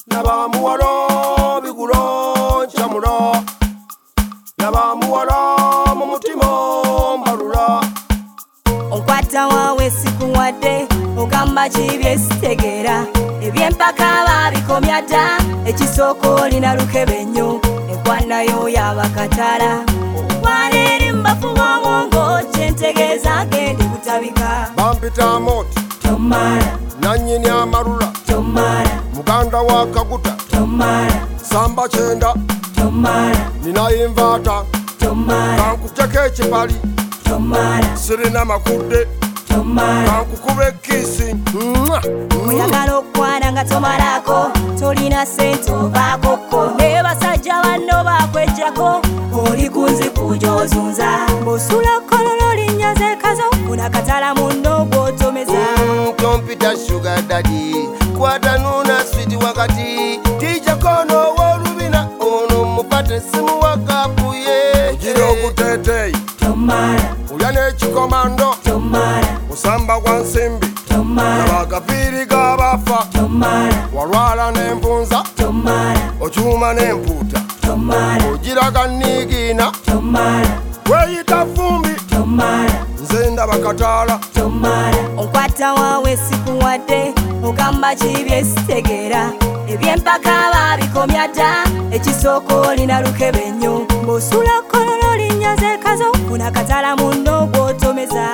Nabamuwalo bigulo nchamulo, nabamuwalo mu mutima mbalula. Onkwata wawe sikuwadde ogamba kibye sitegera ebyempaka babikomya dda ekisooka olina lukebe nnyo enkwannayo yabakatala okwana eri mbafu b'omwongo kyentegeeza gende butabika. Bampita moti tomala nannyini amalula tomala muganda wa kaguta tomala samba kyenda tomala nina invaata tomala kankujjako ekipali tomala sirina makudde tomala kankukube ekkiisi. oyagala okwana nga tomalako tolina sente obaakoko ne basajja banno bakwejjako oli kunzikuja ozunza bw'osula kololo linyaze kazo unakatala munno gw'otomeza. Kompita sugar daddy kwata nuna switi wakati tijakono wolubina ono mupate simu wakapuye ojira okuteteyi tomala ulya n'ekikomando tomala musamba gwa nsimbi tomala nabagaviiri g'abafa tomala walwala n'envunza tomala okyuma n'empuuta tomala ogira ganniigiina tomala weyita vumbi tomala nze ndaba kataala. tomala onkwata wawe sikuwadde ogamba kibye sitegera ebyempaka babikomya dda ekisooka olina lukebe nnyo bw'osula kololo linyaze kazo unakatala munno gw'otomeza.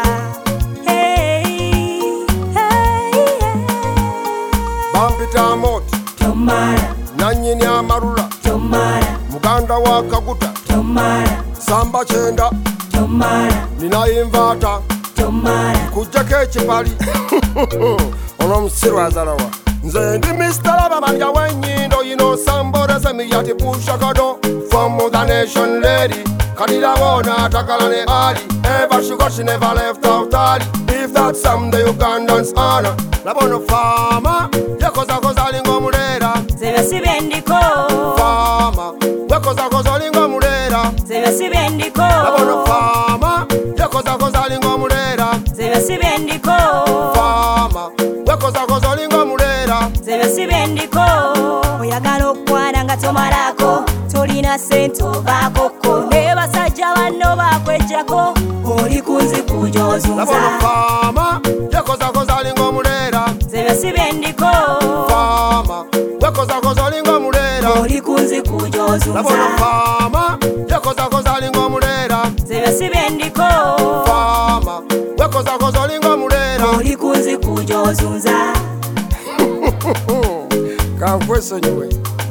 Bampita moti tomala nannyini amalula tomala muganda wa kaguta tomala samba kyenda tomala nina invaata tomala kujjako ekipali ono omusiru azalawa nze ndi Mr. Labamanja w'ennyindo yino samborese miyati pushakado from the nation lady kadirawo n'atakala ne ali ever she got she never left out ali if that someday Ugandans honor nabono fama yekozakoza alinga omuleera zebyo si byendiko fama wekozakoza olinga omuleera zebyo si byendiko nabono fama yekozakoza alinga omuleera zebyo si byendiko fama wekozakoza olinga omuleera zebyo si byendiko oyagala okwana nga tomalako tolina sente obaakoko ne basajja banno bakwejjako oli kunzikuja ozunza. nabono fama yekozakoza alinga omuleera zebyo si byendiko fama wekozakoza olinga omuleera oli kunzikuja ozunza. nabono fama yekozakoza alinga omuleera zebyo si byendiko fama wekozakoza olinga omuleera oli kunzikuja ozunza. kankwesonyiwe